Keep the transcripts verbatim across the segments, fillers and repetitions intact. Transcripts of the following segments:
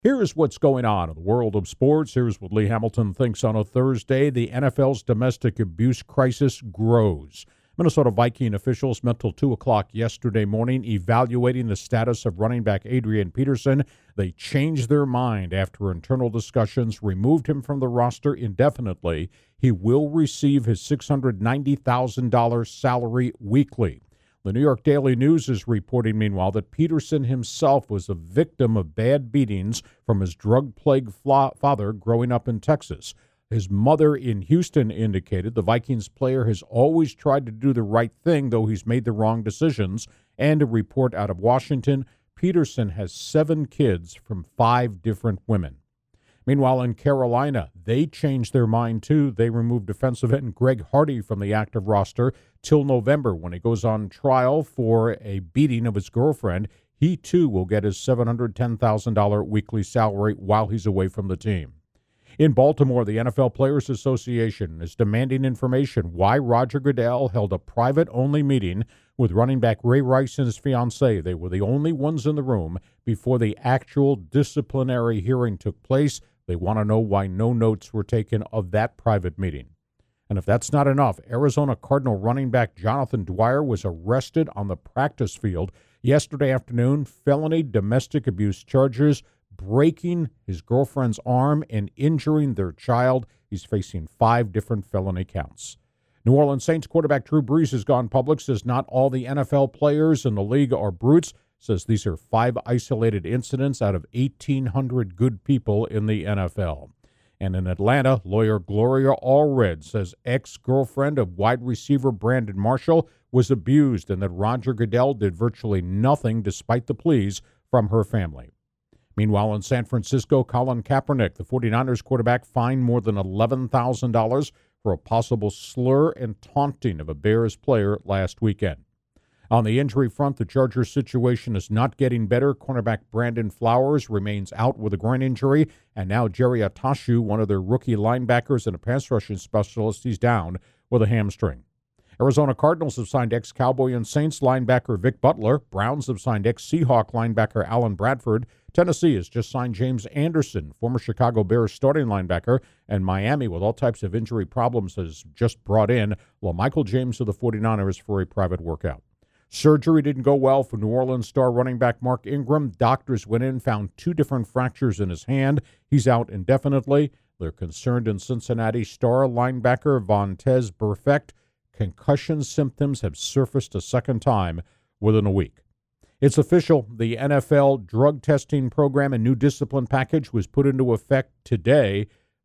Here is what's going on in the world of sports. Here's what Lee Hamilton thinks on a Thursday. The N F L's domestic abuse crisis grows. Minnesota Viking officials met till two o'clock yesterday morning evaluating the status of running back Adrian Peterson. They changed their mind after internal discussions removed him from the roster indefinitely. He will receive his six hundred ninety thousand dollars salary weekly. The New York Daily News is reporting, meanwhile, that Peterson himself was a victim of bad beatings from his drug-plagued father growing up in Texas. His mother in Houston indicated the Vikings player has always tried to do the right thing, though he's made the wrong decisions. And a report out of Washington, Peterson has seven kids from five different women. Meanwhile, in Carolina, they changed their mind, too. They removed defensive end Greg Hardy from the active roster till November when he goes on trial for a beating of his girlfriend. He, too, will get his seven hundred ten thousand dollars weekly salary while he's away from the team. In Baltimore, the N F L Players Association is demanding information why Roger Goodell held a private-only meeting with running back Ray Rice and his fiancée. They were the only ones in the room before the actual disciplinary hearing took place. They want to know why no notes were taken of that private meeting. And if that's not enough, Arizona Cardinal running back Jonathan Dwyer was arrested on the practice field yesterday afternoon. Felony domestic abuse charges, breaking his girlfriend's arm and injuring their child. He's facing five different felony counts. New Orleans Saints quarterback Drew Brees has gone public, says not all the N F L players in the league are brutes, says these are five isolated incidents out of eighteen hundred good people in the N F L. And in Atlanta, lawyer Gloria Allred says ex-girlfriend of wide receiver Brandon Marshall was abused and that Roger Goodell did virtually nothing despite the pleas from her family. Meanwhile, in San Francisco, Colin Kaepernick, the 49ers quarterback, fined more than eleven thousand dollars for a possible slur and taunting of a Bears player last weekend. On the injury front, the Chargers situation is not getting better. Cornerback Brandon Flowers remains out with a groin injury, and now Jerry Atashu, one of their rookie linebackers and a pass rushing specialist, he's down with a hamstring. Arizona Cardinals have signed ex-Cowboy and Saints linebacker Vic Butler. Browns have signed ex-Seahawk linebacker Alan Bradford. Tennessee has just signed James Anderson, former Chicago Bears starting linebacker, and Miami, with all types of injury problems, has just brought in LaMichael James of the 49ers for a private workout. Surgery didn't go well for New Orleans star running back Mark Ingram. Doctors went in, found two different fractures in his hand. He's out indefinitely. They're concerned in Cincinnati star linebacker Vontaze Burfict. Concussion symptoms have surfaced a second time within a week. It's official. The N F L drug testing program and new discipline package was put into effect today.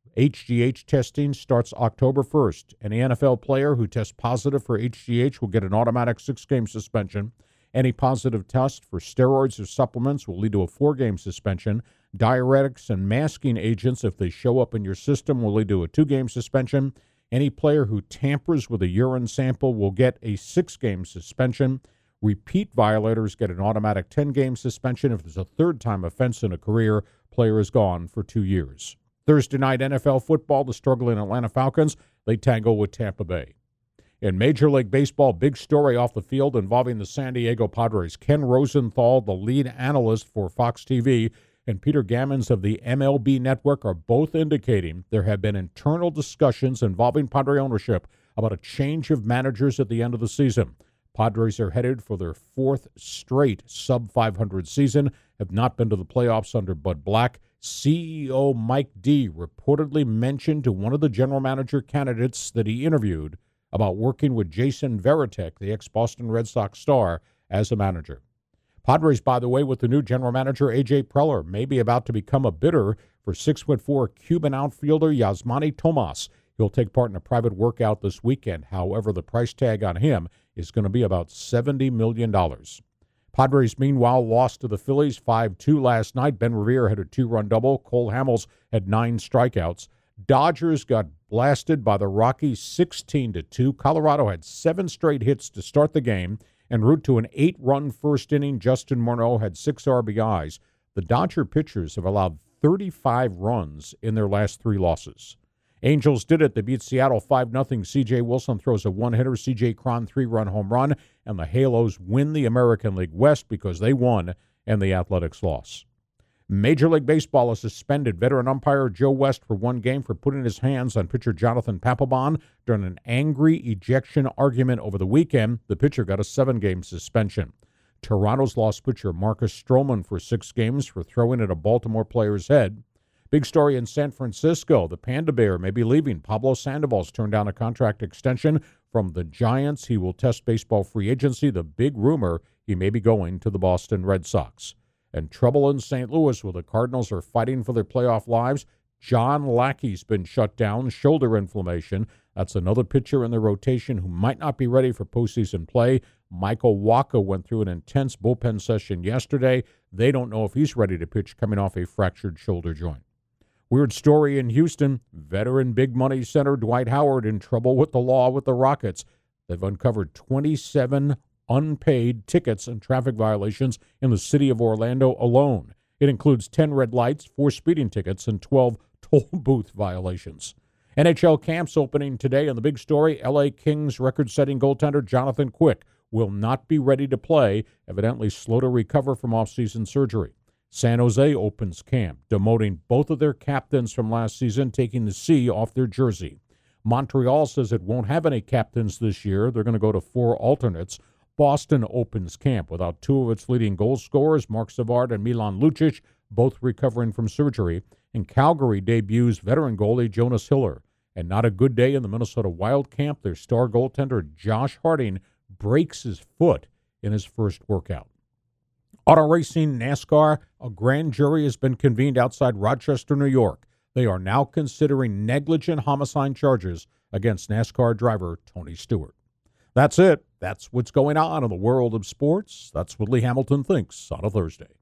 H G H testing starts October first. Any N F L player who tests positive for H G H will get an automatic six-game suspension. Any positive test for steroids or supplements will lead to a four-game suspension. Diuretics and masking agents, if they show up in your system, will lead to a two-game suspension. Any player who tampers with a urine sample will get a six-game suspension. Repeat violators get an automatic ten-game suspension. If there's a third-time offense in a career, player is gone for two years. Thursday night N F L football, the struggling Atlanta Falcons, they tangle with Tampa Bay. In Major League Baseball, big story off the field involving the San Diego Padres. Ken Rosenthal, the lead analyst for Fox T V, and Peter Gammons of the M L B Network are both indicating there have been internal discussions involving Padre ownership about a change of managers at the end of the season. Padres are headed for their fourth straight sub five hundred season, have not been to the playoffs under Bud Black. C E O Mike D reportedly mentioned to one of the general manager candidates that he interviewed about working with Jason Varitek, the ex-Boston Red Sox star, as a manager. Padres, by the way, with the new general manager A J Preller, may be about to become a bidder for six foot four Cuban outfielder Yasmani Tomas. He'll take part in a private workout this weekend. However, the price tag on him is going to be about seventy million dollars. Padres, meanwhile, lost to the Phillies five two last night. Ben Revere had a two-run double. Cole Hamels had nine strikeouts. Dodgers got blasted by the Rockies sixteen to two. Colorado had seven straight hits to start the game. En route to an eight-run first inning, Justin Morneau had six R B Is. The Dodger pitchers have allowed thirty-five runs in their last three losses. Angels did it. They beat Seattle five nothing. C J Wilson throws a one-hitter. C J Cron, three-run home run. And the Halos win the American League West because they won and the Athletics lost. Major League Baseball has suspended veteran umpire Joe West for one game for putting his hands on pitcher Jonathan Papelbon during an angry ejection argument over the weekend. The pitcher got a seven-game suspension. Toronto's lost pitcher Marcus Stroman for six games for throwing at a Baltimore player's head. Big story in San Francisco. The Panda Bear may be leaving. Pablo Sandoval's turned down a contract extension from the Giants. He will test baseball free agency. The big rumor, he may be going to the Boston Red Sox. And trouble in Saint Louis where the Cardinals are fighting for their playoff lives. John Lackey's been shut down, shoulder inflammation. That's another pitcher in the rotation who might not be ready for postseason play. Michael Wacha went through an intense bullpen session yesterday. They don't know if he's ready to pitch coming off a fractured shoulder joint. Weird story in Houston. Veteran big money center Dwight Howard in trouble with the law with the Rockets. They've uncovered twenty-seven unpaid tickets and traffic violations in the city of Orlando alone. It includes ten red lights, four speeding tickets, and twelve toll booth violations. N H L camps opening today, and the big story, L A Kings record-setting goaltender Jonathan Quick will not be ready to play, evidently slow to recover from off-season surgery. San Jose opens camp, demoting both of their captains from last season, taking the C off their jersey. Montreal says it won't have any captains this year. They're going to go to four alternates. Boston opens camp without two of its leading goal scorers, Mark Savard and Milan Lucic, both recovering from surgery. And Calgary debuts veteran goalie Jonas Hiller. And not a good day in the Minnesota Wild camp. Their star goaltender Josh Harding breaks his foot in his first workout. Auto racing, NASCAR, a grand jury has been convened outside Rochester, New York. They are now considering negligent homicide charges against NASCAR driver Tony Stewart. That's it. That's what's going on in the world of sports. That's what Lee Hamilton thinks on a Thursday.